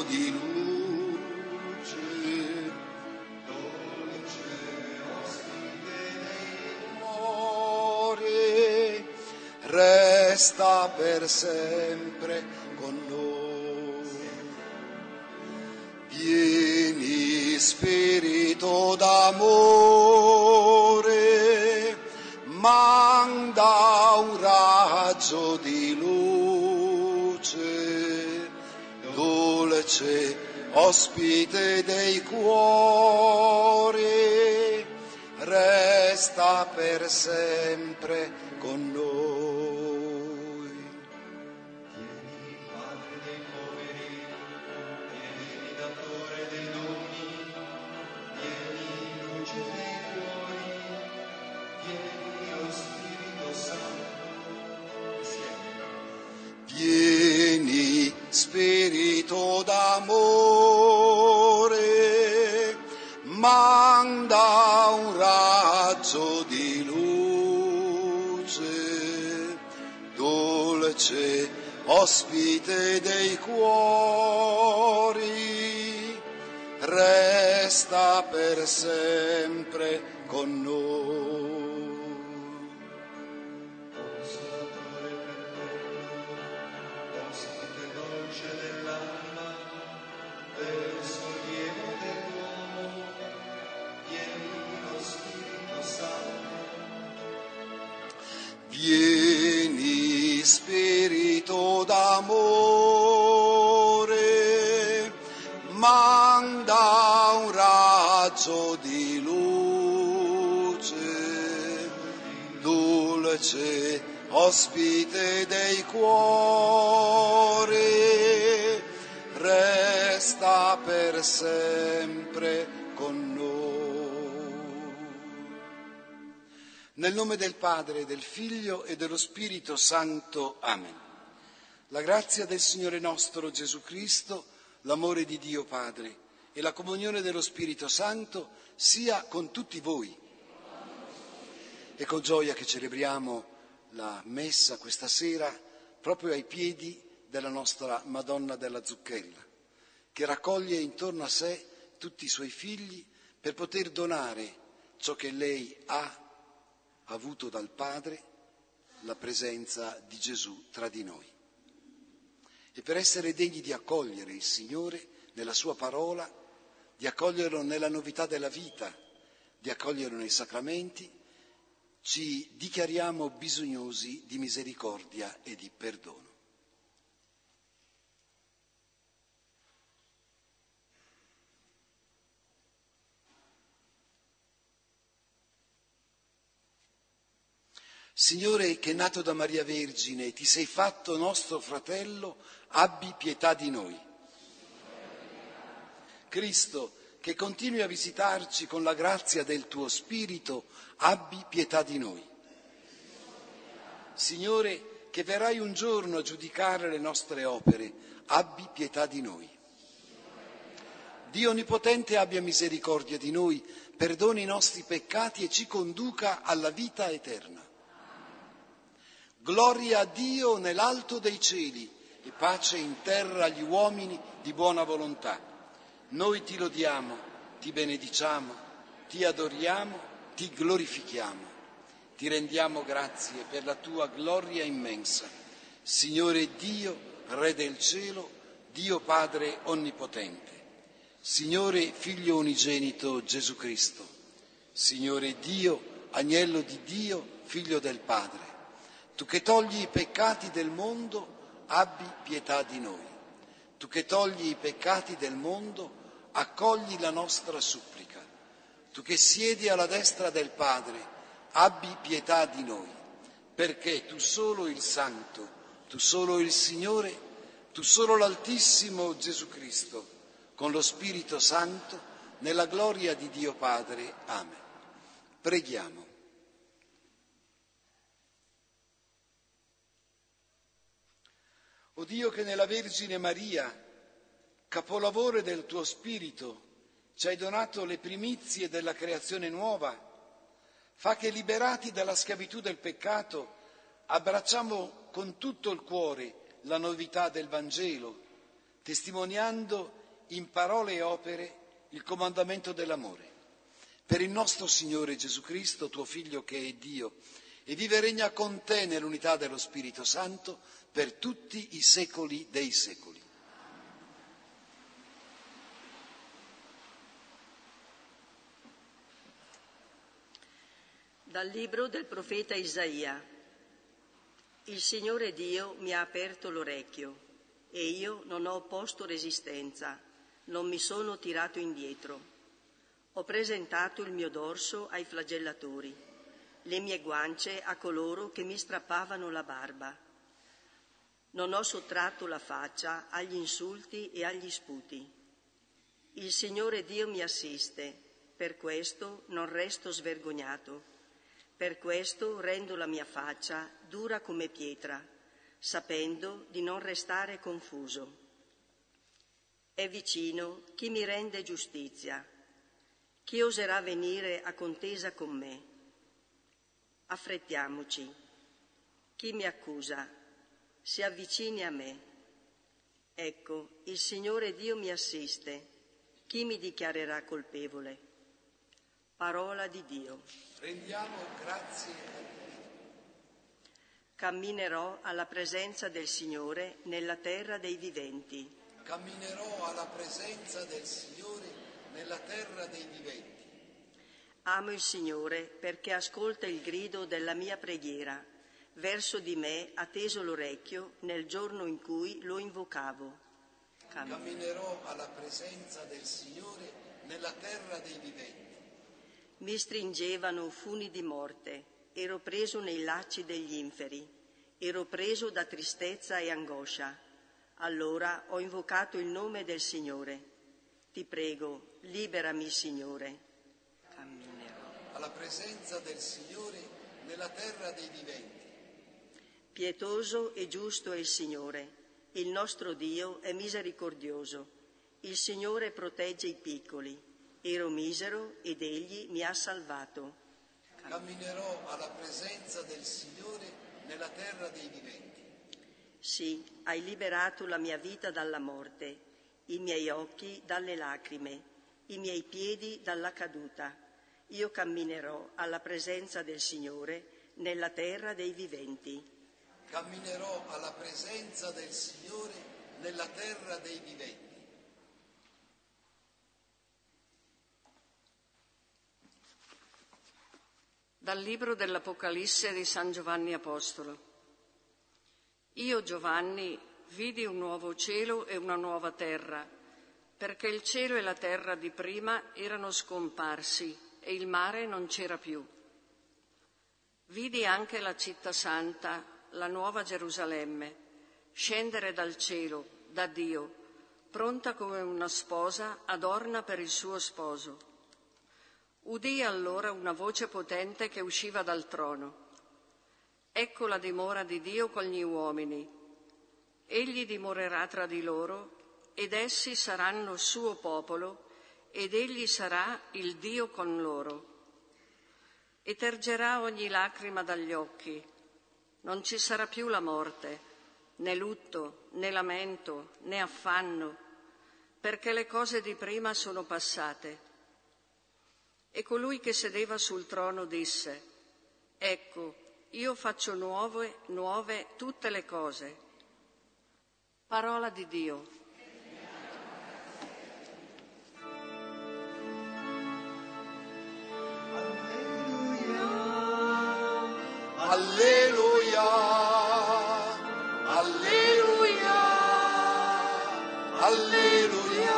di luce, amore, resta per sempre con noi. Vieni Spirito d'amore, manda un raggio di luce, dolce ospite dei cuori, resta per sempre con noi. Vieni Padre dei poveri, vieni Datore dei doni, vieni luce dei cuori, vieni lo Spirito Santo, insieme. Vieni Spirito d'amore, manda un raggio di luce, dolce ospite dei cuori, resta per sempre con noi. Consolatore perpetuo, ospite dolce dell'anima, vero sollievo dell'uomo, vieni lo Spirito Santo. Vieni Spirito d'amore, manda un raggio di luce, dolce ospite dei cuori, resta per sempre con noi. Nel nome del Padre, del Figlio e dello Spirito Santo. Amen. La grazia del Signore nostro Gesù Cristo, l'amore di Dio Padre e la comunione dello Spirito Santo sia con tutti voi. È con gioia che celebriamo la messa questa sera proprio ai piedi della nostra Madonna della Zucchella, che raccoglie intorno a sé tutti i suoi figli per poter donare ciò che lei ha avuto dal Padre, la presenza di Gesù tra di noi. E per essere degni di accogliere il Signore nella sua parola, di accoglierlo nella novità della vita, di accoglierlo nei sacramenti, ci dichiariamo bisognosi di misericordia e di perdono. Signore, che nato da Maria Vergine ti sei fatto nostro fratello, abbi pietà di noi. Cristo, che continui a visitarci con la grazia del tuo Spirito, abbi pietà di noi. Signore, che verrai un giorno a giudicare le nostre opere, abbi pietà di noi. Dio Onnipotente abbia misericordia di noi, perdoni i nostri peccati e ci conduca alla vita eterna. Gloria a Dio nell'alto dei cieli e pace in terra agli uomini di buona volontà. Noi ti lodiamo, ti benediciamo, ti adoriamo, ti glorifichiamo. Ti rendiamo grazie per la tua gloria immensa. Signore Dio, Re del cielo, Dio Padre Onnipotente. Signore Figlio unigenito Gesù Cristo. Signore Dio, Agnello di Dio, Figlio del Padre. Tu che togli i peccati del mondo, abbi pietà di noi. Tu che togli i peccati del mondo, accogli la nostra supplica. Tu che siedi alla destra del Padre, abbi pietà di noi, perché tu solo il Santo, tu solo il Signore, tu solo l'Altissimo Gesù Cristo, con lo Spirito Santo, nella gloria di Dio Padre. Amen. Preghiamo. O Dio, che nella Vergine Maria, capolavoro del tuo Spirito, ci hai donato le primizie della creazione nuova, fa che, liberati dalla schiavitù del peccato, abbracciamo con tutto il cuore la novità del Vangelo, testimoniando in parole e opere il comandamento dell'amore. Per il nostro Signore Gesù Cristo, tuo Figlio che è Dio, e vive e regna con te nell'unità dello Spirito Santo per tutti i secoli dei secoli. Dal libro del profeta Isaia. Il Signore Dio mi ha aperto l'orecchio e io non ho opposto resistenza, non mi sono tirato indietro. Ho presentato il mio dorso ai flagellatori, le mie guance a coloro che mi strappavano la barba. Non ho sottratto la faccia agli insulti e agli sputi. Il Signore Dio mi assiste, per questo non resto svergognato. Per questo rendo la mia faccia dura come pietra, sapendo di non restare confuso. È vicino chi mi rende giustizia. Chi oserà venire a contesa con me? Affrettiamoci. Chi mi accusa? Si avvicini a me. Ecco, il Signore Dio mi assiste. Chi mi dichiarerà colpevole? Parola di Dio. Rendiamo grazie a Dio. Camminerò alla presenza del Signore nella terra dei viventi. Camminerò alla presenza del Signore nella terra dei viventi. Amo il Signore perché ascolta il grido della mia preghiera. Verso di me ha teso l'orecchio nel giorno in cui lo invocavo. Camminerò alla presenza del Signore nella terra dei viventi. Mi stringevano funi di morte, ero preso nei lacci degli inferi, ero preso da tristezza e angoscia. Allora ho invocato il nome del Signore. Ti prego, liberami, Signore. Camminerò alla presenza del Signore nella terra dei viventi. Pietoso e giusto è il Signore, il nostro Dio è misericordioso. Il Signore protegge i piccoli. Ero misero ed Egli mi ha salvato. Camminerò alla presenza del Signore nella terra dei viventi. Sì, hai liberato la mia vita dalla morte, i miei occhi dalle lacrime, i miei piedi dalla caduta. Io camminerò alla presenza del Signore nella terra dei viventi. Camminerò alla presenza del Signore nella terra dei viventi. Dal libro dell'Apocalisse di San Giovanni Apostolo. Io, Giovanni, vidi un nuovo cielo e una nuova terra, perché il cielo e la terra di prima erano scomparsi e il mare non c'era più. Vidi anche la città santa, la nuova Gerusalemme, scendere dal cielo, da Dio, pronta come una sposa adorna per il suo sposo. Udii allora una voce potente che usciva dal trono. Ecco la dimora di Dio con gli uomini. Egli dimorerà tra di loro ed essi saranno suo popolo ed egli sarà il Dio con loro. E tergerà ogni lacrima dagli occhi. Non ci sarà più la morte, né lutto, né lamento, né affanno, perché le cose di prima sono passate. E colui che sedeva sul trono disse: Ecco, io faccio nuove tutte le cose. Parola di Dio. Alleluia, alleluia, alleluia,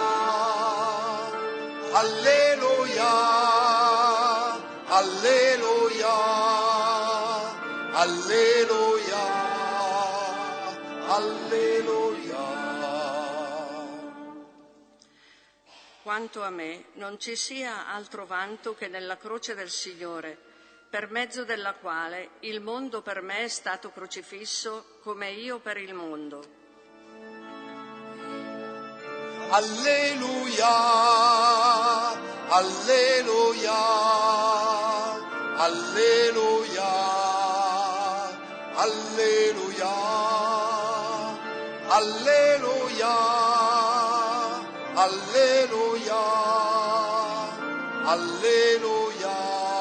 alleluia, alleluia, alleluia, alleluia. Quanto a me, non ci sia altro vanto che nella croce del Signore, per mezzo della quale il mondo per me è stato crocifisso come io per il mondo. Alleluia, alleluia, alleluia, alleluia, alleluia, alleluia, alleluia,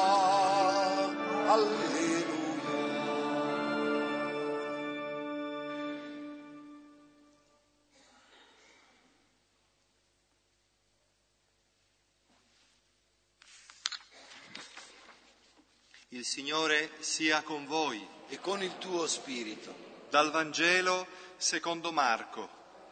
alleluia. Il Signore sia con voi. E con il tuo spirito. Dal Vangelo secondo Marco.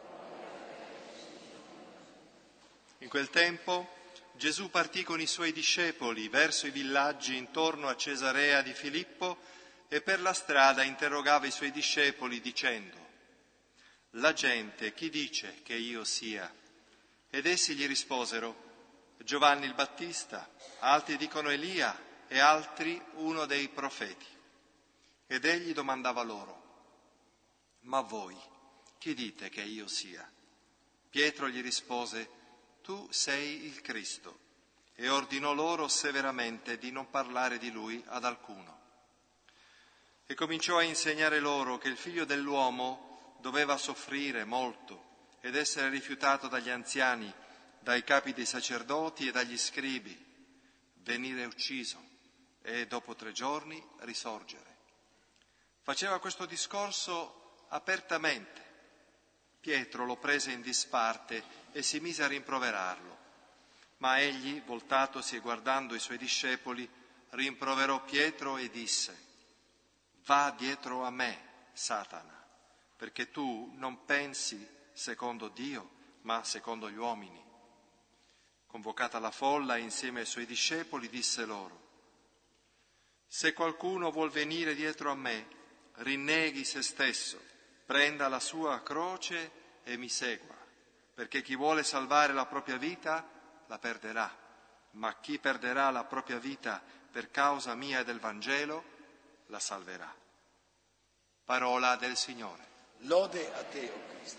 In quel tempo Gesù partì con i suoi discepoli verso i villaggi intorno a Cesarea di Filippo e per la strada interrogava i suoi discepoli dicendo: «La gente chi dice che io sia?» Ed essi gli risposero: «Giovanni il Battista, altri dicono Elia e altri uno dei profeti». Ed egli domandava loro: «Ma voi chi dite che io sia?» Pietro gli rispose: «Tu sei il Cristo». E ordinò loro severamente di non parlare di lui ad alcuno. E cominciò a insegnare loro che il Figlio dell'uomo doveva soffrire molto ed essere rifiutato dagli anziani, dai capi dei sacerdoti e dagli scribi, venire ucciso e dopo 3 giorni risorgere. Faceva questo discorso apertamente. Pietro lo prese in disparte e si mise a rimproverarlo. Ma egli, voltatosi e guardando i suoi discepoli, rimproverò Pietro e disse: «Va dietro a me, Satana, perché tu non pensi secondo Dio, ma secondo gli uomini». Convocata la folla insieme ai suoi discepoli, disse loro: «Se qualcuno vuol venire dietro a me, rinneghi se stesso, prenda la sua croce e mi segua, perché chi vuole salvare la propria vita la perderà, ma chi perderà la propria vita per causa mia e del Vangelo la salverà». Parola del Signore. Lode a te, o Cristo.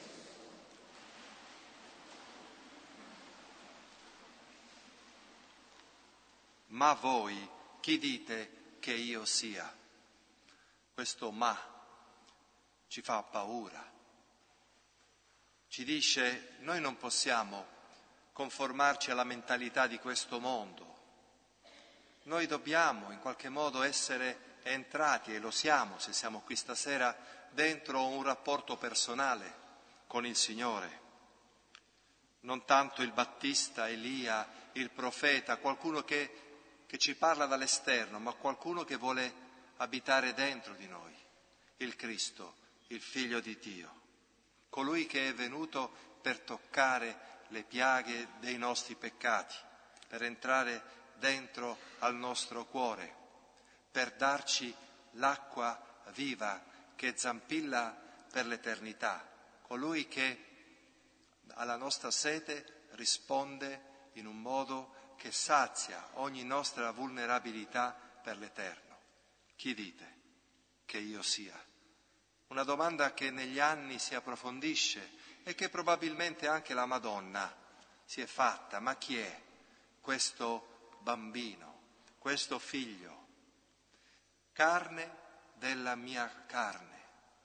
Ma voi chi dite che io sia? Questo ma ci fa paura. Ci dice: noi non possiamo conformarci alla mentalità di questo mondo. Noi dobbiamo in qualche modo essere entrati, e lo siamo se siamo qui stasera, dentro un rapporto personale con il Signore. Non tanto il Battista, Elia, il profeta, qualcuno che ci parla dall'esterno, ma qualcuno che vuole abitare dentro di noi, il Cristo, il Figlio di Dio, colui che è venuto per toccare le piaghe dei nostri peccati, per entrare dentro al nostro cuore, per darci l'acqua viva che zampilla per l'eternità, colui che alla nostra sete risponde in un modo che sazia ogni nostra vulnerabilità per l'eterno. Chi dite che io sia? Una domanda che negli anni si approfondisce e che probabilmente anche la Madonna si è fatta. Ma chi è questo bambino, questo figlio? Carne della mia carne,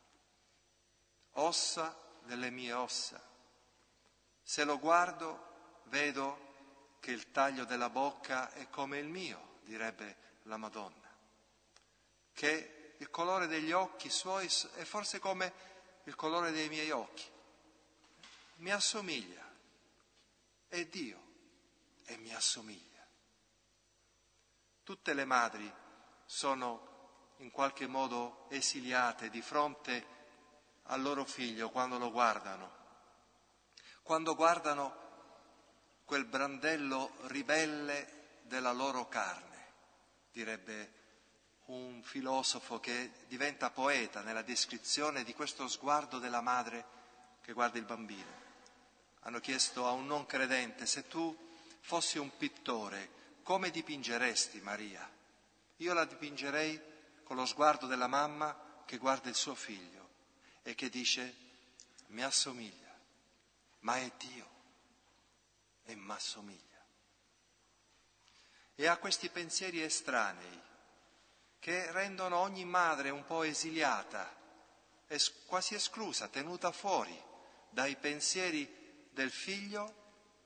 ossa delle mie ossa. Se lo guardo vedo che il taglio della bocca è come il mio, direbbe la Madonna, che il colore degli occhi suoi è forse come il colore dei miei occhi, mi assomiglia, è Dio e mi assomiglia. Tutte le madri sono in qualche modo esiliate di fronte al loro figlio quando lo guardano, quando guardano quel brandello ribelle della loro carne, direbbe un filosofo che diventa poeta nella descrizione di questo sguardo della madre che guarda il bambino. Hanno chiesto a un non credente: se tu fossi un pittore, come dipingeresti Maria? Io la dipingerei con lo sguardo della mamma che guarda il suo figlio e che dice: mi assomiglia, ma è Dio e mi assomiglia. E ha questi pensieri estranei che rendono ogni madre un po' esiliata, quasi esclusa, tenuta fuori dai pensieri del figlio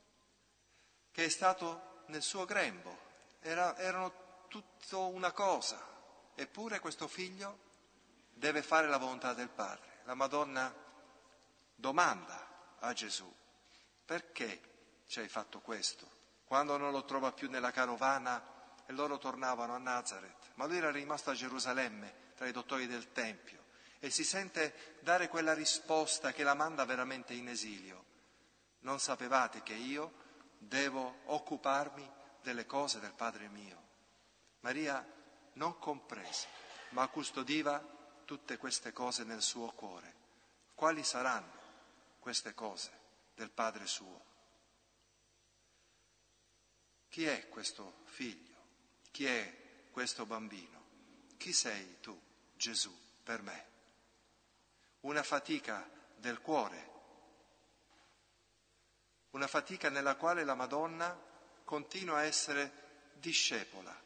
che è stato nel suo grembo, erano tutto una cosa, eppure questo figlio deve fare la volontà del Padre. La Madonna domanda a Gesù: perché ci hai fatto questo? Quando non lo trova più nella carovana e loro tornavano a Nazareth, ma lui era rimasto a Gerusalemme tra i dottori del Tempio e si sente dare quella risposta che la manda veramente in esilio. Non sapevate che io devo occuparmi delle cose del Padre mio? Maria non comprese, ma custodiva tutte queste cose nel suo cuore. Quali saranno queste cose del Padre suo? Chi è questo figlio? Chi è questo bambino? Chi sei tu, Gesù, per me? Una fatica del cuore, una fatica nella quale la Madonna continua a essere discepola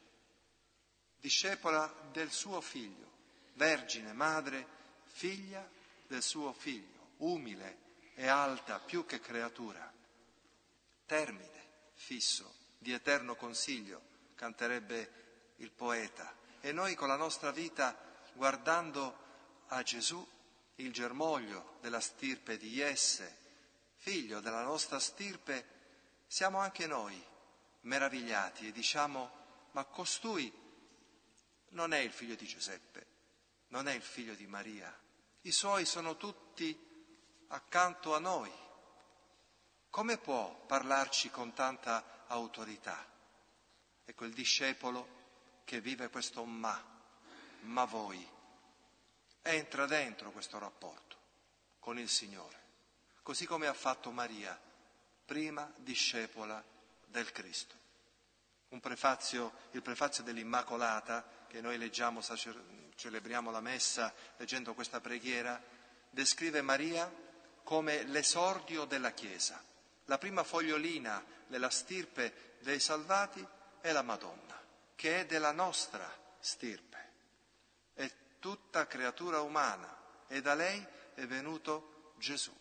del suo figlio, vergine, madre, figlia del suo figlio, umile e alta più che creatura, termine fisso di eterno consiglio, canterebbe il poeta. E noi con la nostra vita, guardando a Gesù, il germoglio della stirpe di Jesse, figlio della nostra stirpe, siamo anche noi meravigliati e diciamo: ma costui non è il figlio di Giuseppe, non è il figlio di Maria, i suoi sono tutti accanto a noi. Come può parlarci con tanta autorità? Ecco il discepolo che vive questo ma voi, entra dentro questo rapporto con il Signore, così come ha fatto Maria, prima discepola del Cristo. Il prefazio dell'Immacolata, che noi leggiamo, celebriamo la messa leggendo questa preghiera, descrive Maria come l'esordio della Chiesa. La prima fogliolina della stirpe dei salvati è la Madonna, che è della nostra stirpe, è tutta creatura umana e da lei è venuto Gesù.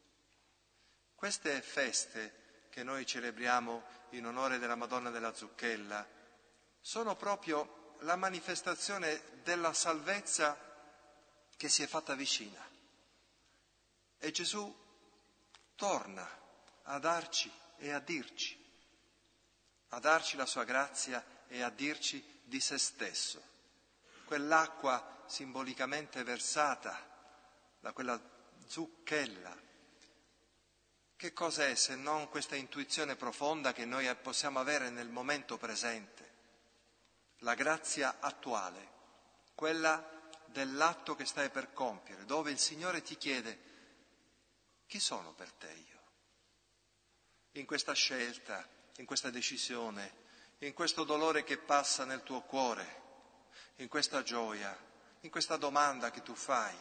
Queste feste che noi celebriamo in onore della Madonna della Zucchella sono proprio la manifestazione della salvezza che si è fatta vicina. E Gesù torna a darci e a dirci la sua grazia e a dirci di se stesso. Quell'acqua simbolicamente versata da quella zucchella, che cos'è se non questa intuizione profonda che noi possiamo avere nel momento presente? La grazia attuale, quella dell'atto che stai per compiere, dove il Signore ti chiede: chi sono per te io? In questa scelta, in questa decisione, in questo dolore che passa nel tuo cuore, in questa gioia, in questa domanda che tu fai: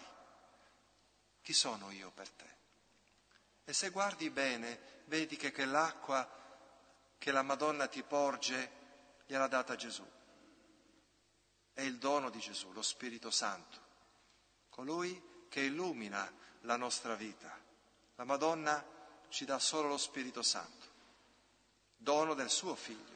chi sono io per te? E se guardi bene, vedi che quell'acqua che la Madonna ti porge gliel'ha data Gesù. È il dono di Gesù, lo Spirito Santo, colui che illumina la nostra vita. La Madonna ci dà solo lo Spirito Santo, dono del suo Figlio.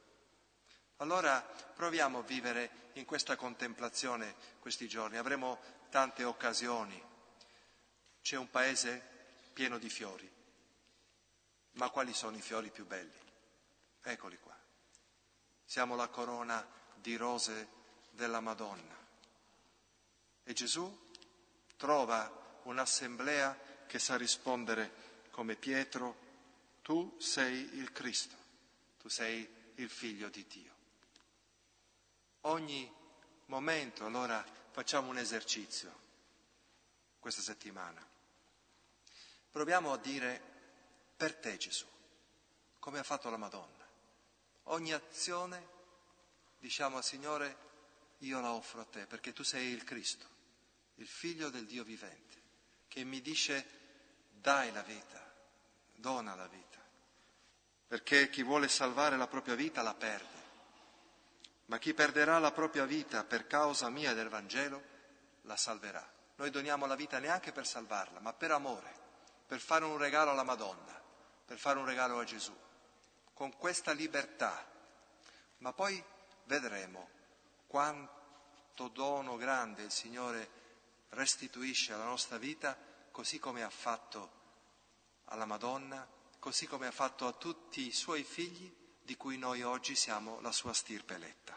Allora proviamo a vivere in questa contemplazione questi giorni. Avremo tante occasioni. C'è un paese pieno di fiori, ma quali sono i fiori più belli? Eccoli qua. Siamo la corona di rose della Madonna. E Gesù trova un'assemblea che sa rispondere come Pietro: tu sei il Cristo, tu sei il Figlio di Dio. Ogni momento, allora, facciamo un esercizio questa settimana. Proviamo a dire: per te Gesù, come ha fatto la Madonna. Ogni azione diciamo al Signore: io la offro a te, perché tu sei il Cristo, il Figlio del Dio vivente, che mi dice: dai la vita, dona la vita, perché chi vuole salvare la propria vita la perde, ma chi perderà la propria vita per causa mia e del Vangelo la salverà. Noi doniamo la vita neanche per salvarla, ma per amore, per fare un regalo alla Madonna, per fare un regalo a Gesù. con questa libertà, ma poi vedremo quanto dono grande il Signore restituisce alla nostra vita, così come ha fatto alla Madonna, così come ha fatto a tutti i suoi figli, di cui noi oggi siamo la sua stirpe eletta.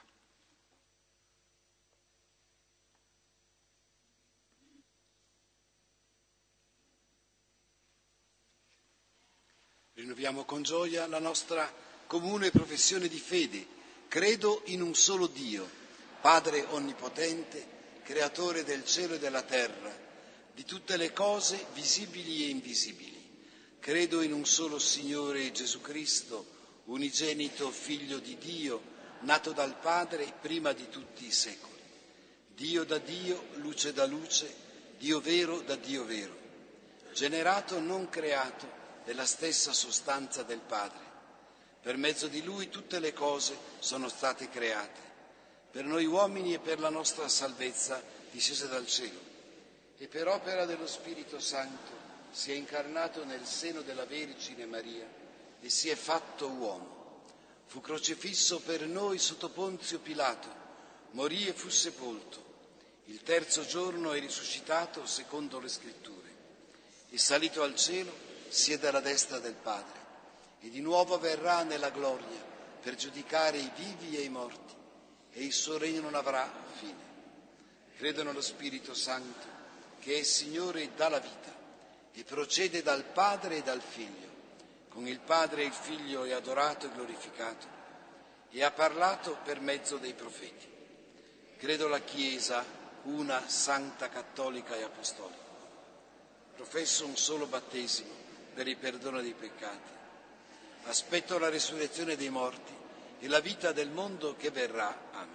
Rinnoviamo con gioia la nostra comune professione di fede. Credo in un solo Dio, Padre onnipotente, creatore del cielo e della terra, di tutte le cose visibili e invisibili. Credo in un solo Signore Gesù Cristo, unigenito Figlio di Dio, nato dal Padre prima di tutti i secoli. Dio da Dio, luce da luce, Dio vero da Dio vero, generato non creato, della stessa sostanza del Padre. Per mezzo di Lui tutte le cose sono state create, per noi uomini e per la nostra salvezza discese dal cielo, e per opera dello Spirito Santo si è incarnato nel seno della Vergine Maria e si è fatto uomo. Fu crocifisso per noi sotto Ponzio Pilato, morì e fu sepolto. Il terzo giorno è risuscitato secondo le Scritture. È salito al cielo, siede alla destra del Padre e di nuovo verrà nella gloria per giudicare i vivi e i morti, e il suo regno non avrà fine. Credo nello Spirito Santo, che è Signore e dà la vita e procede dal Padre e dal Figlio. Con il Padre e il Figlio è adorato e glorificato e ha parlato per mezzo dei profeti. Credo la Chiesa, una, santa, cattolica e apostolica. Professo un solo battesimo per il perdono dei peccati. Aspetto la resurrezione dei morti e la vita del mondo che verrà. Amen.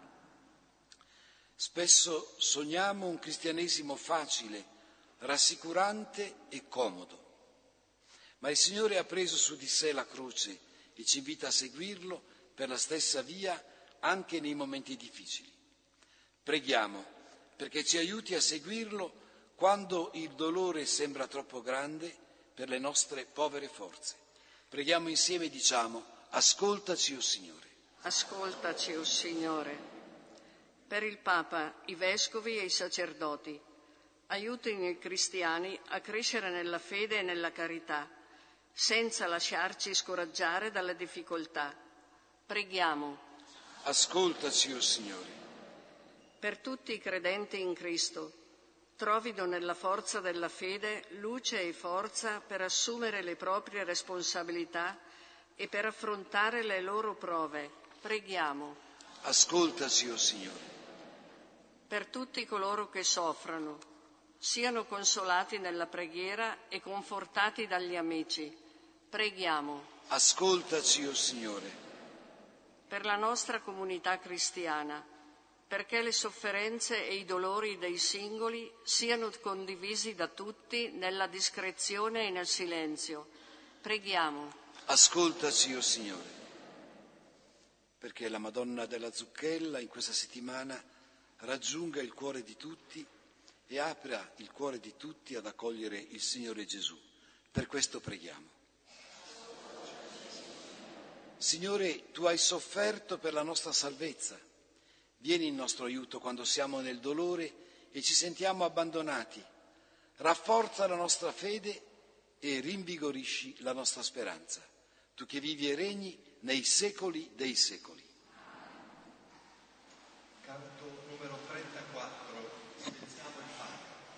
Spesso sogniamo un cristianesimo facile, rassicurante e comodo, ma il Signore ha preso su di sé la croce e ci invita a seguirlo per la stessa via anche nei momenti difficili. Preghiamo perché ci aiuti a seguirlo quando il dolore sembra troppo grande per le nostre povere forze. Preghiamo insieme e diciamo: ascoltaci, o Signore. Ascoltaci, o Signore. Per il Papa, i vescovi e i sacerdoti, aiutino i cristiani a crescere nella fede e nella carità, senza lasciarci scoraggiare dalle difficoltà. Preghiamo. Ascoltaci, o Signore. Per tutti i credenti in Cristo, trovino nella forza della fede luce e forza per assumere le proprie responsabilità e per affrontare le loro prove. Preghiamo. Ascoltaci, o Signore. Per tutti coloro che soffrono, siano consolati nella preghiera e confortati dagli amici. Preghiamo. Ascoltaci, o Signore. Per la nostra comunità cristiana, perché le sofferenze e i dolori dei singoli siano condivisi da tutti nella discrezione e nel silenzio. Preghiamo. Ascoltaci, o Signore. Perché la Madonna della Zucchella in questa settimana raggiunga il cuore di tutti e apra il cuore di tutti ad accogliere il Signore Gesù. Per questo preghiamo. Signore, Tu hai sofferto per la nostra salvezza. Vieni in nostro aiuto quando siamo nel dolore e ci sentiamo abbandonati. Rafforza la nostra fede e rinvigorisci la nostra speranza. Tu che vivi e regni nei secoli dei secoli. Canto numero 34, spezziamo il pane.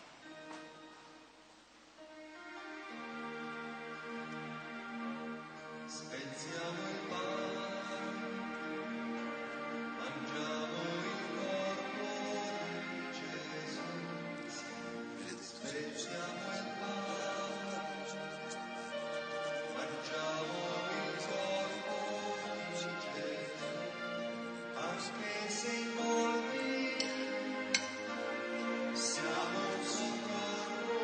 Spezziamo il pane, mangiamo il corpo di Gesù. Spezziamo il pane, mangiamo il corpo di Gesù. Anche se in molti siamo un solo corpo,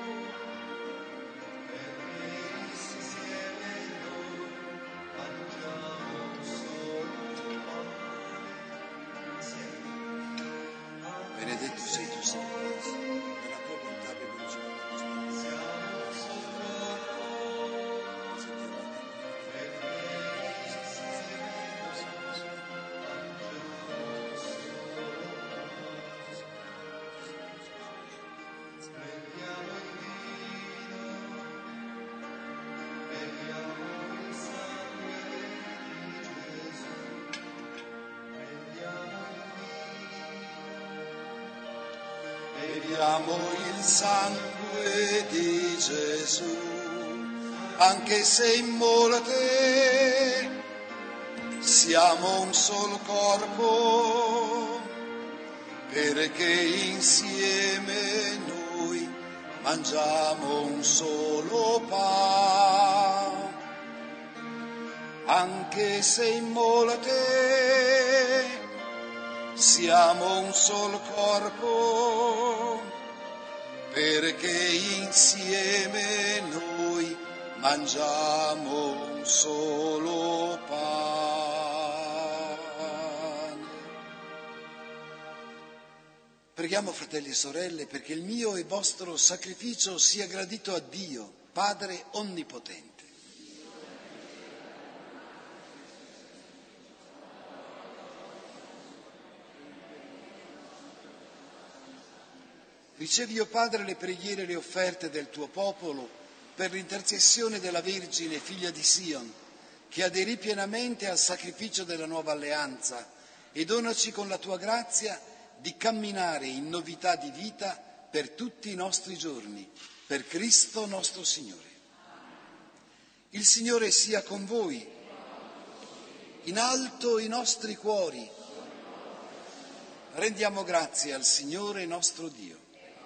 perché insieme noi mangiamo un solo pane. Insieme. Benedetto sei tu, Signore, nella tua bontà abbiamo Siamo un solo corpo, perché Beviamo il sangue di Gesù, anche se in molte siamo un solo corpo, perché insieme noi mangiamo un solo pane. Anche se in molte siamo un solo corpo, perché insieme noi mangiamo un solo pane. Preghiamo, fratelli e sorelle, perché il mio e vostro sacrificio sia gradito a Dio, Padre Onnipotente. Ricevi, o Padre, le preghiere e le offerte del tuo popolo per l'intercessione della Vergine, figlia di Sion, che aderì pienamente al sacrificio della nuova alleanza, e donaci con la tua grazia di camminare in novità di vita per tutti i nostri giorni, per Cristo nostro Signore. Il Signore sia con voi, in alto i nostri cuori. Rendiamo grazie al Signore nostro Dio.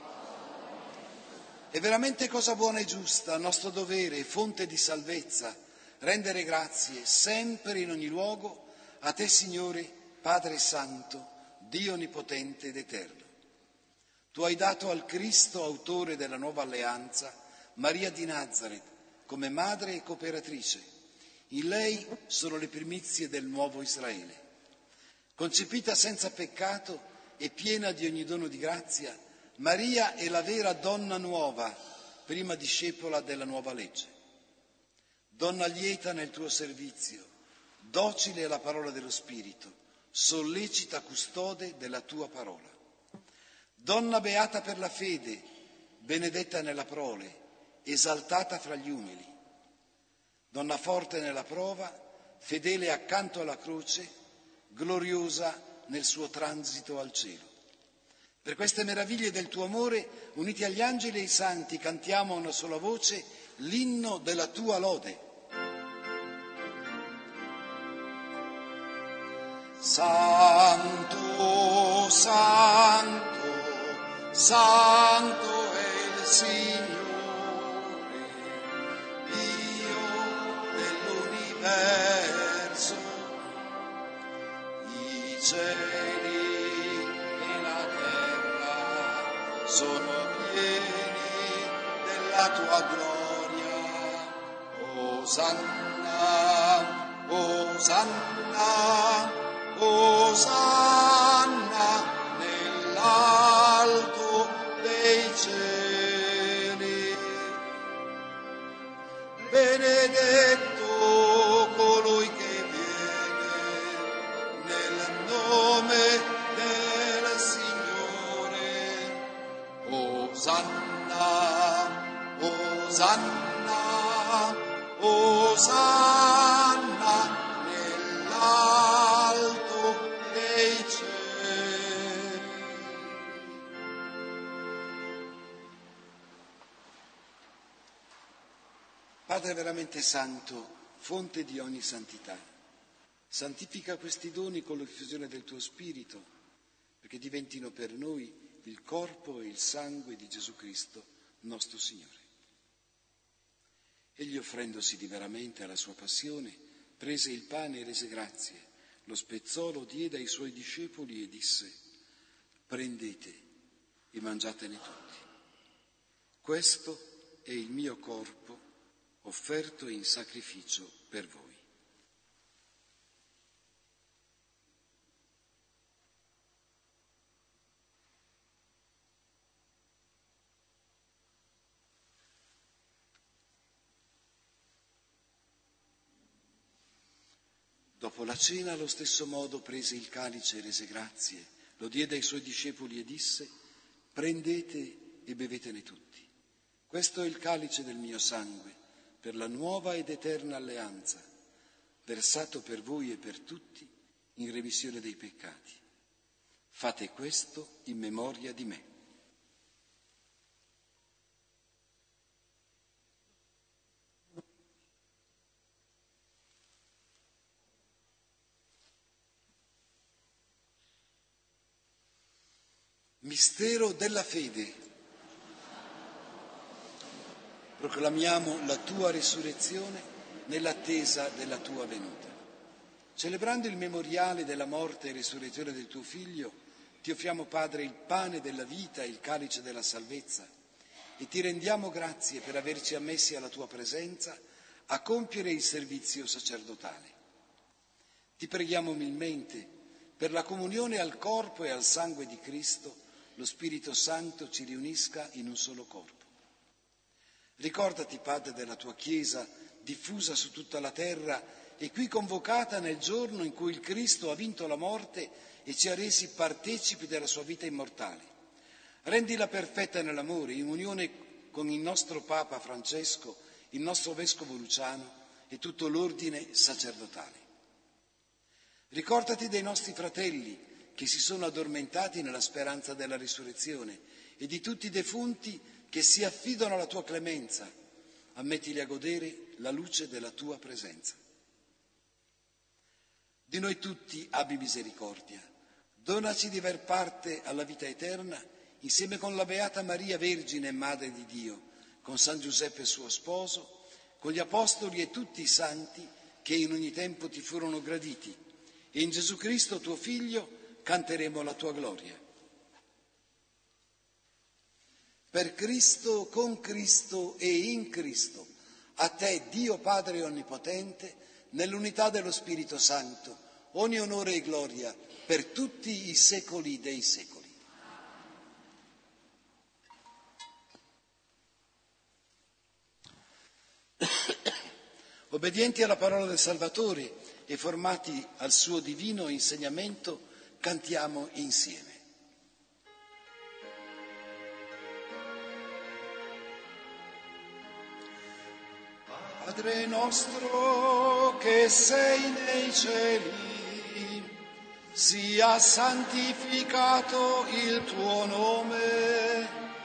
È veramente cosa buona e giusta, nostro dovere e fonte di salvezza, rendere grazie sempre in ogni luogo a te, Signore, Padre Santo, Dio Onnipotente ed Eterno. Tu hai dato al Cristo, autore della nuova alleanza, Maria di Nazaret, come madre e cooperatrice. In lei sono le primizie del nuovo Israele. Concepita senza peccato e piena di ogni dono di grazia, Maria è la vera donna nuova, prima discepola della nuova legge. Donna lieta nel tuo servizio, docile alla parola dello Spirito, sollecita custode della tua parola. Donna beata per la fede, benedetta nella prole, esaltata fra gli umili. Donna forte nella prova, fedele accanto alla croce, gloriosa nel suo transito al cielo. Per queste meraviglie del tuo amore, uniti agli angeli e ai santi, cantiamo a una sola voce l'inno della tua lode. Santo, santo, santo è il Signore, Dio dell'universo, i cieli sono pieni della tua gloria. Osanna, Osanna, Osanna nell'alto dei cieli. Benedetto colui che viene nel nome del Signore. Osanna, Osanna, Osanna nell'alto dei cieli. Padre veramente santo, fonte di ogni santità, santifica questi doni con l'effusione del tuo Spirito, perché diventino per noi il corpo e il sangue di Gesù Cristo, nostro Signore. Egli, offrendosi diveramente alla sua passione, prese il pane e rese grazie, lo spezzò, lo diede ai suoi discepoli e disse: prendete e mangiatene tutti. Questo è il mio corpo offerto in sacrificio per voi. Dopo la cena, allo stesso modo, prese il calice e rese grazie, lo diede ai suoi discepoli e disse: prendete e bevetene tutti. Questo è il calice del mio sangue, per la nuova ed eterna alleanza, versato per voi e per tutti in remissione dei peccati. Fate questo in memoria di me. Mistero della fede. Proclamiamo la tua risurrezione nell'attesa della tua venuta. Celebrando il memoriale della morte e risurrezione del tuo Figlio, ti offriamo, Padre, il pane della vita e il calice della salvezza e ti rendiamo grazie per averci ammessi alla tua presenza a compiere il servizio sacerdotale. Ti preghiamo umilmente per la comunione al corpo e al sangue di Cristo, lo Spirito Santo ci riunisca in un solo corpo. Ricordati, Padre, della tua Chiesa diffusa su tutta la terra e qui convocata nel giorno in cui il Cristo ha vinto la morte e ci ha resi partecipi della sua vita immortale. Rendila perfetta nell'amore, in unione con il nostro Papa Francesco, il nostro Vescovo Luciano e tutto l'ordine sacerdotale. Ricordati dei nostri fratelli che si sono addormentati nella speranza della risurrezione e di tutti i defunti che si affidano alla tua clemenza. Ammettili a godere la luce della tua presenza. Di noi tutti abbi misericordia. Donaci di aver parte alla vita eterna insieme con la Beata Maria Vergine e Madre di Dio, con San Giuseppe suo sposo, con gli Apostoli e tutti i santi che in ogni tempo ti furono graditi. E in Gesù Cristo, tuo Figlio, canteremo la tua gloria. Per Cristo, con Cristo e in Cristo, a te, Dio Padre Onnipotente, nell'unità dello Spirito Santo, ogni onore e gloria per tutti i secoli dei secoli. Obbedienti alla parola del Salvatore e formati al suo divino insegnamento, cantiamo insieme. Padre nostro che sei nei cieli, sia santificato il tuo nome,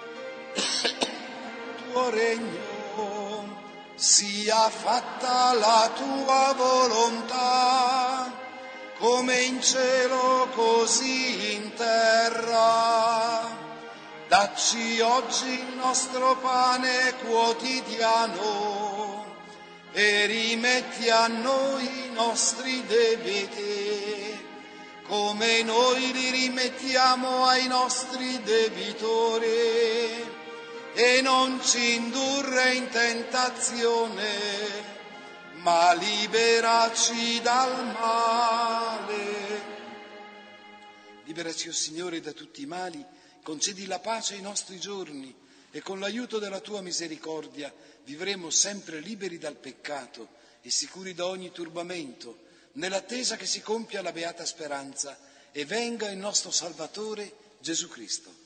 tuo regno, sia fatta la tua volontà, come in cielo così in terra. Dacci oggi il nostro pane quotidiano e rimetti a noi i nostri debiti, come noi li rimettiamo ai nostri debitori, e non ci indurre in tentazione, ma liberaci dal male. Liberaci, o Signore, da tutti i mali, concedi la pace ai nostri giorni e con l'aiuto della tua misericordia vivremo sempre liberi dal peccato e sicuri da ogni turbamento, nell'attesa che si compia la beata speranza e venga il nostro Salvatore Gesù Cristo.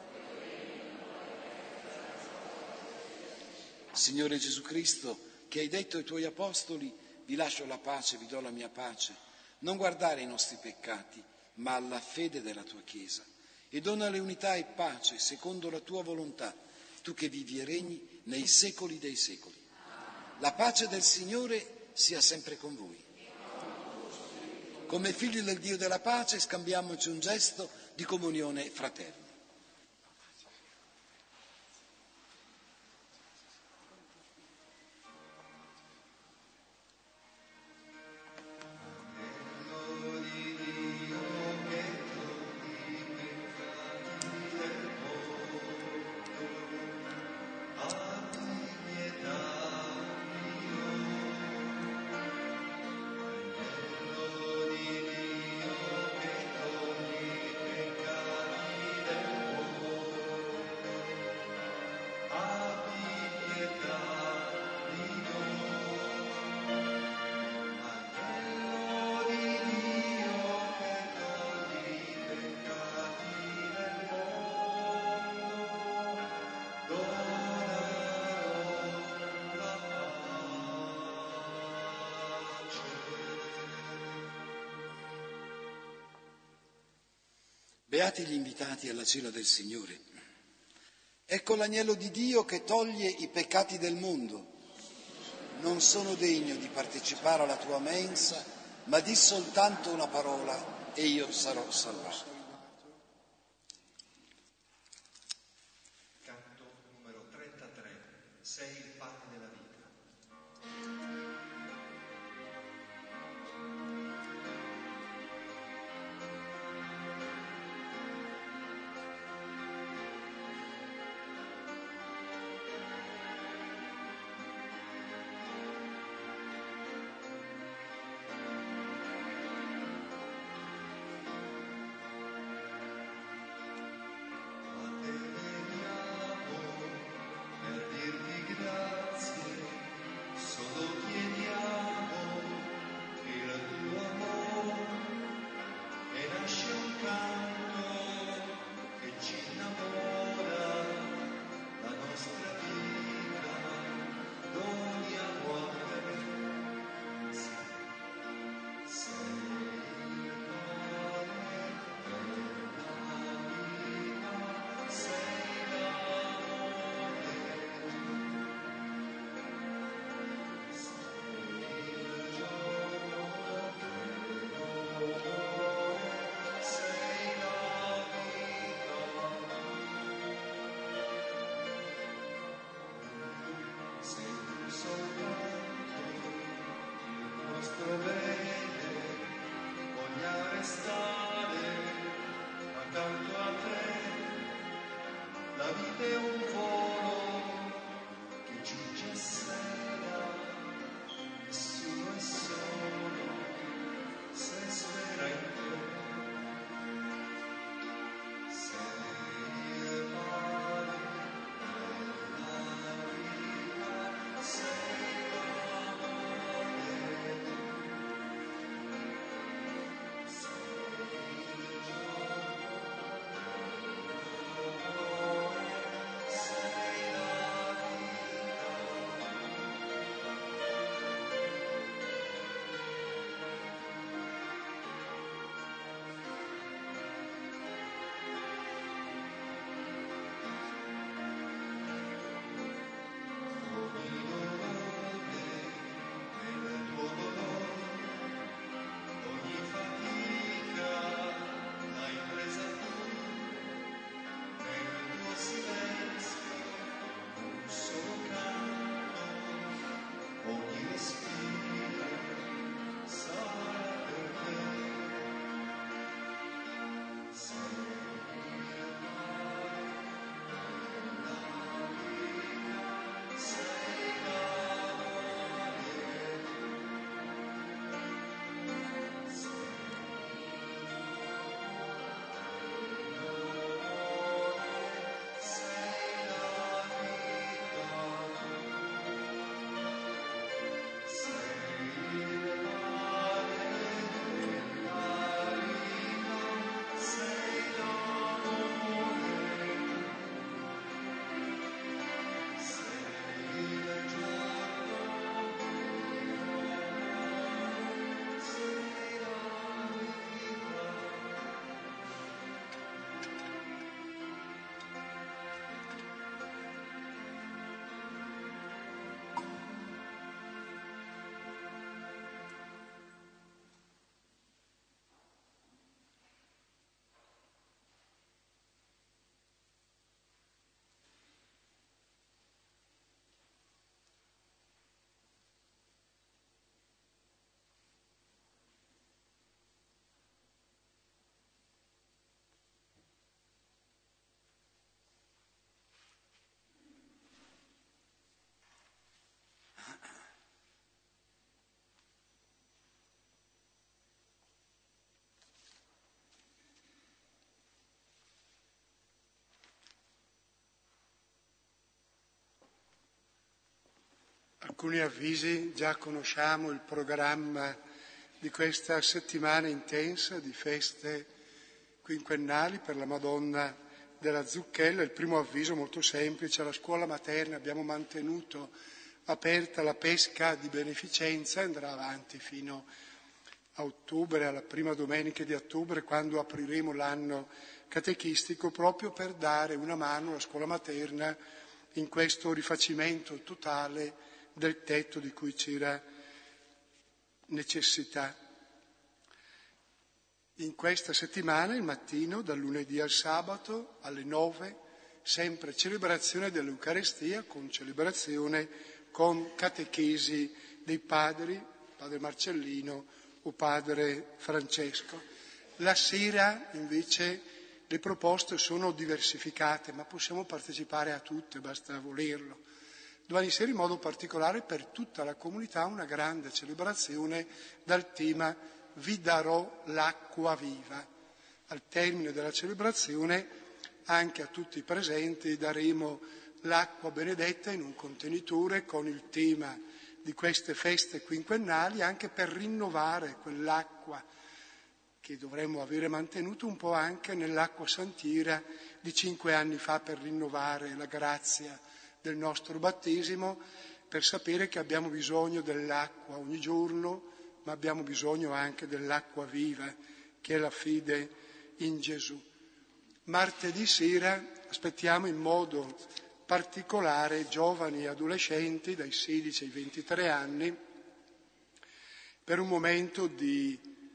Signore Gesù Cristo, che hai detto ai tuoi apostoli, vi lascio la pace, vi do la mia pace, non guardare ai nostri peccati, ma alla fede della tua Chiesa, e donale unità e pace secondo la tua volontà, tu che vivi e regni nei secoli dei secoli. La pace del Signore sia sempre con voi. Come figli del Dio della pace scambiamoci un gesto di comunione fraterna. Beati gli invitati alla cena del Signore. Ecco l'agnello di Dio che toglie i peccati del mondo. Non sono degno di partecipare alla tua mensa, ma di soltanto una parola e io sarò salvato. Alcuni avvisi: già conosciamo il programma di questa settimana intensa di feste quinquennali per la Madonna della Zucchella. Il primo avviso molto semplice: alla scuola materna abbiamo mantenuto aperta la pesca di beneficenza, andrà avanti fino a ottobre, alla prima domenica di ottobre, quando apriremo l'anno catechistico, proprio per dare una mano alla scuola materna in questo rifacimento totale del tetto di cui c'era necessità. In questa settimana, il mattino, dal lunedì al sabato, alle 9, sempre celebrazione dell'Eucarestia, con celebrazione con catechesi dei padri, padre Marcellino o padre Francesco. La sera, invece, le proposte sono diversificate, ma possiamo partecipare a tutte, basta volerlo. Domani sera, in modo particolare, per tutta la comunità, una grande celebrazione dal tema Vi darò l'acqua viva. Al termine della celebrazione, anche a tutti i presenti daremo l'acqua benedetta in un contenitore con il tema di queste feste quinquennali, anche per rinnovare quell'acqua che dovremmo avere mantenuto un po' anche nell'acqua santiera di 5 anni fa, per rinnovare la grazia del nostro battesimo, per sapere che abbiamo bisogno dell'acqua ogni giorno, ma abbiamo bisogno anche dell'acqua viva, che è la fede in Gesù. Martedì sera aspettiamo in modo particolare giovani e adolescenti dai 16 ai 23 anni per un momento di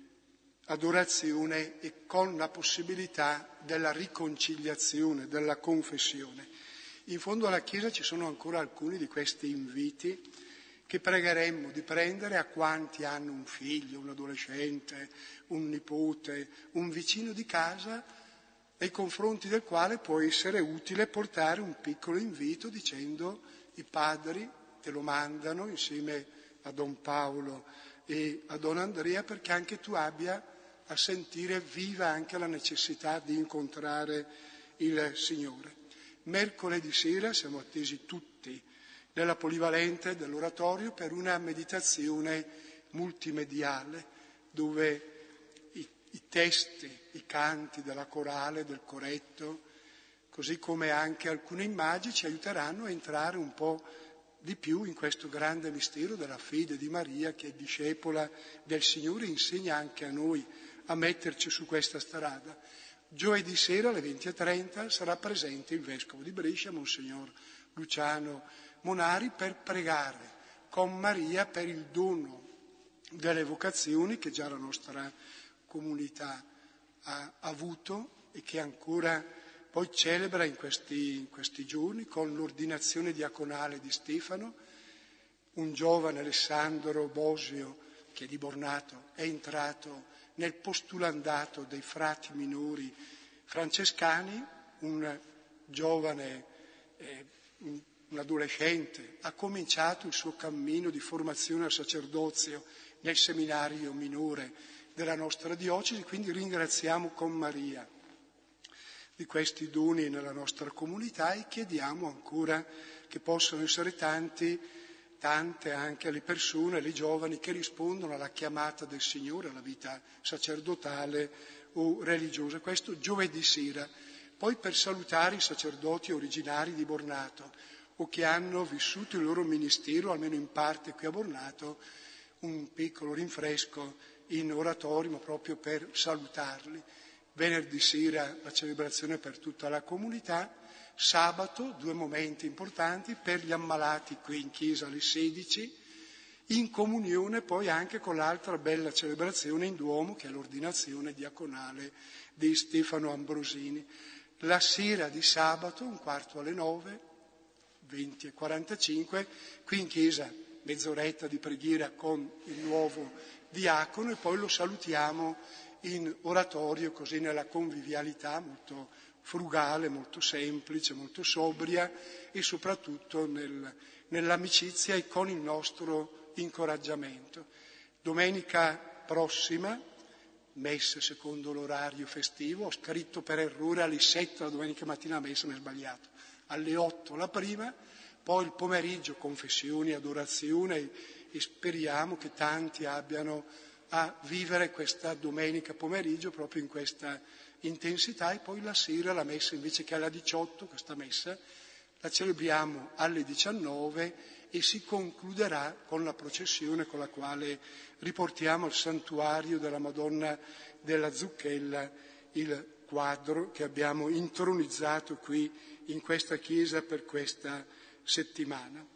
adorazione e con la possibilità della riconciliazione, della confessione. In fondo alla Chiesa ci sono ancora alcuni di questi inviti che pregheremmo di prendere a quanti hanno un figlio, un adolescente, un nipote, un vicino di casa, nei confronti del quale può essere utile portare un piccolo invito dicendo: i padri te lo mandano insieme a Don Paolo e a Don Andrea, perché anche tu abbia a sentire viva anche la necessità di incontrare il Signore. Mercoledì sera siamo attesi tutti nella polivalente dell'oratorio per una meditazione multimediale, dove i testi, i canti della corale, del coretto, così come anche alcune immagini ci aiuteranno a entrare un po' di più in questo grande mistero della fede di Maria, che è discepola del Signore, insegna anche a noi a metterci su questa strada. Giovedì sera alle 20:30 sarà presente il Vescovo di Brescia, Monsignor Luciano Monari, per pregare con Maria per il dono delle vocazioni che già la nostra comunità ha avuto e che ancora poi celebra in questi giorni con l'ordinazione diaconale di Stefano. Un giovane, Alessandro Bosio, che è di Bornato, è entrato nel postulandato dei frati minori francescani. Un giovane, un adolescente, ha cominciato il suo cammino di formazione al sacerdozio nel seminario minore della nostra diocesi, quindi ringraziamo con Maria di questi doni nella nostra comunità e chiediamo ancora che possano essere tante anche le persone, le giovani che rispondono alla chiamata del Signore, alla vita sacerdotale o religiosa. Questo giovedì sera. Poi, per salutare i sacerdoti originari di Bornato o che hanno vissuto il loro ministero, almeno in parte qui a Bornato, un piccolo rinfresco in oratorio, ma proprio per salutarli. Venerdì sera la celebrazione per tutta la comunità. Sabato 2 momenti importanti per gli ammalati qui in chiesa alle 16, in comunione poi anche con l'altra bella celebrazione in Duomo, che è l'ordinazione diaconale di Stefano Ambrosini. La sera di sabato, 8:45, 20:45, qui in chiesa mezz'oretta di preghiera con il nuovo diacono e poi lo salutiamo in oratorio, così nella convivialità molto frugale, molto semplice, molto sobria e soprattutto nell'amicizia e con il nostro incoraggiamento. Domenica prossima, messa secondo l'orario festivo, ho scritto per errore alle 7 la domenica mattina, messa mi è sbagliato, alle 8 la prima, Poi il pomeriggio confessioni, adorazione e speriamo che tanti abbiano a vivere questa domenica pomeriggio proprio in questa intensità, e poi la sera la messa invece che alla 18, questa messa la celebriamo alle 19 e si concluderà con la processione con la quale riportiamo al santuario della Madonna della Zucchella il quadro che abbiamo intronizzato qui in questa chiesa per questa settimana.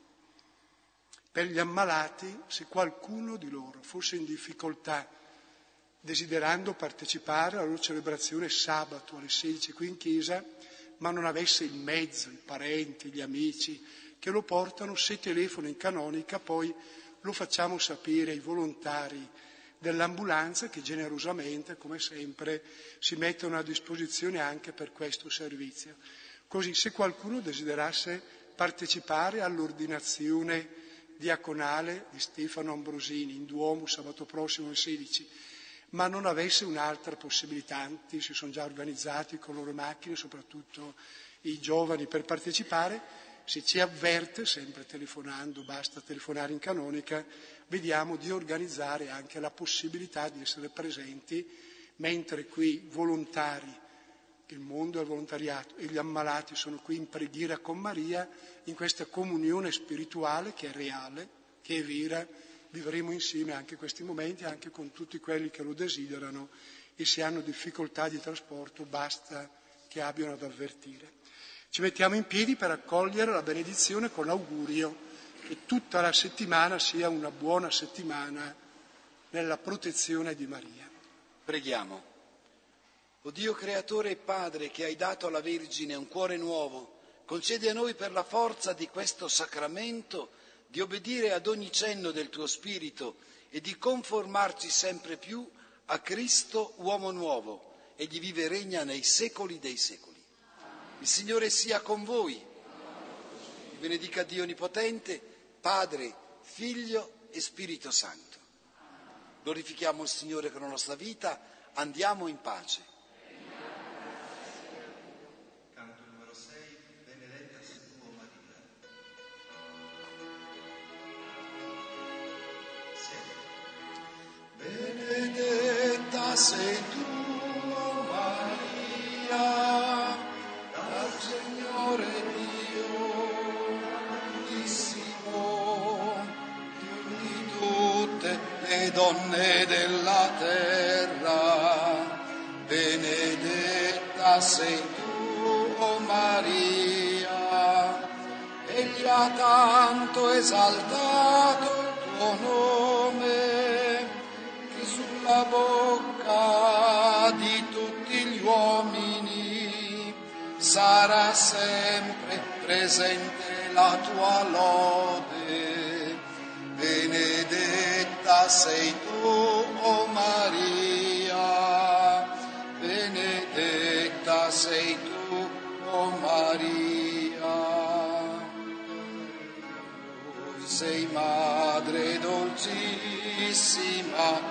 Per gli ammalati, se qualcuno di loro fosse in difficoltà desiderando partecipare alla loro celebrazione sabato alle 16 qui in chiesa, ma non avesse il mezzo, i parenti, gli amici che lo portano, se telefona in canonica poi lo facciamo sapere ai volontari dell'ambulanza che generosamente, come sempre, si mettono a disposizione anche per questo servizio. Così, se qualcuno desiderasse partecipare all'ordinazione diaconale di Stefano Ambrosini in Duomo sabato prossimo alle 16, ma non avesse un'altra possibilità, tanti si sono già organizzati con le loro macchine, soprattutto i giovani, per partecipare, se ci avverte, sempre telefonando, basta telefonare in canonica, vediamo di organizzare anche la possibilità di essere presenti, mentre qui volontari, il mondo del volontariato e gli ammalati sono qui in preghiera con Maria, in questa comunione spirituale che è reale, che è vera, vivremo insieme anche questi momenti, anche con tutti quelli che lo desiderano, e se hanno difficoltà di trasporto basta che abbiano ad avvertire. Ci mettiamo in piedi per accogliere la benedizione con l'augurio che tutta la settimana sia una buona settimana nella protezione di Maria. Preghiamo. O Dio creatore e Padre, che hai dato alla Vergine un cuore nuovo, concedi a noi per la forza di questo sacramento di obbedire ad ogni cenno del tuo Spirito e di conformarci sempre più a Cristo uomo nuovo, egli vive e regna nei secoli dei secoli. Il Signore sia con voi. Vi benedica Dio Onnipotente, Padre, Figlio e Spirito Santo. Glorifichiamo il Signore con la nostra vita, andiamo in pace. Canto numero 6, Benedetta sei tu, o Maria. Benedetta sei tu, o Maria, dal Signore Dio Altissimo, più di tutte le donne della terra. Benedetta sei tu, o Maria, egli ha tanto esaltato il tuo nome, che sulla bocca di tutti gli uomini sarà sempre presente la tua lode. Benedetta sei tu, o Maria, benedetta sei tu, o Maria. Tu sei madre dolcissima,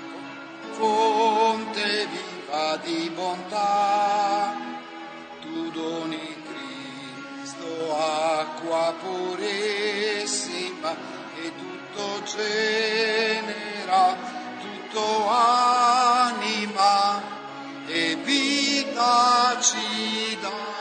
fonte viva di bontà, tu doni Cristo, acqua purissima, che tutto genera, tutto anima e vita ci dà.